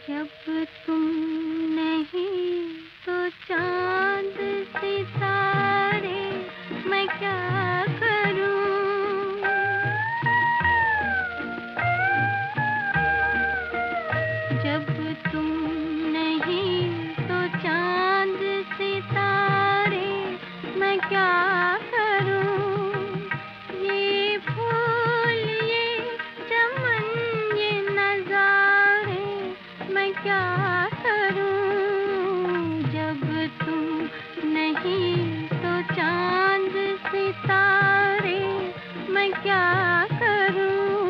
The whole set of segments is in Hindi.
जब तुम नहीं तो चांद सितारे मैं क्या करूं। जब तुम नहीं तो चांद सितारे मैं क्या करूं। ये फूल ये चमन ये नजारे मैं क्या करूं। जब तुम नहीं तो चांद सितारे मैं क्या करूं।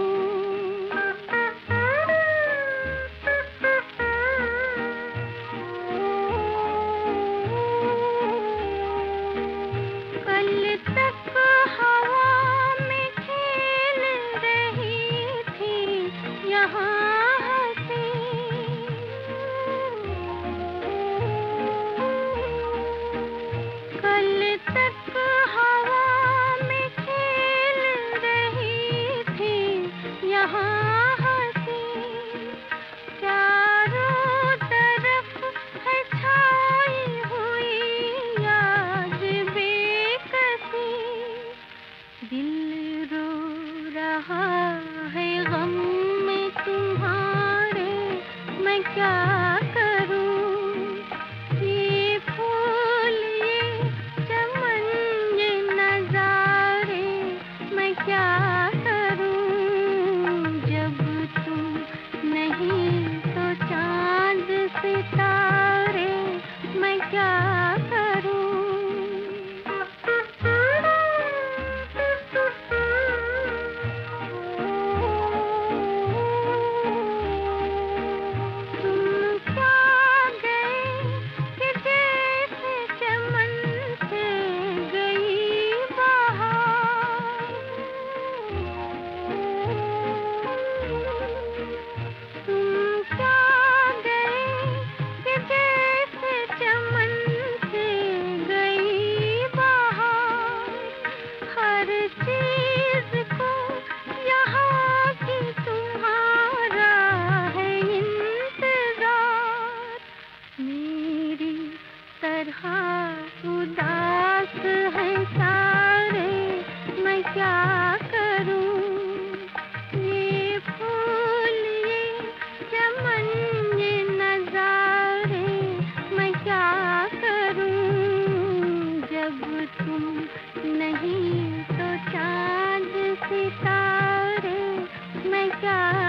कल तक हवा में खेल रही थी यहाँ हंसी। कल तक हवा में खेल रही थी यहाँ हंसी। चारों तरफ है छाई हुई याद बेकसी। दिल रो रहा है गम में तुम्हारे मैं क्या करूं। ये फूल ये चमन ये नजारे मैं क्या करूं। जब तुम नहीं तो चांद सितारे मैं क्या करूं। तुम क्या गए कि जैसे चमन से गई बहार। तुम क्या गए कि जैसे चमन से गई बहार। हर चीज को यहाँ की तुम्हारा है इंतजार। मेरी तरह उदास है सारे मैं क्या करूं। ये फूल ये चमन ये नजारे मैं क्या करूं। जब तुम नहीं तो चांद सितारे मैं क्या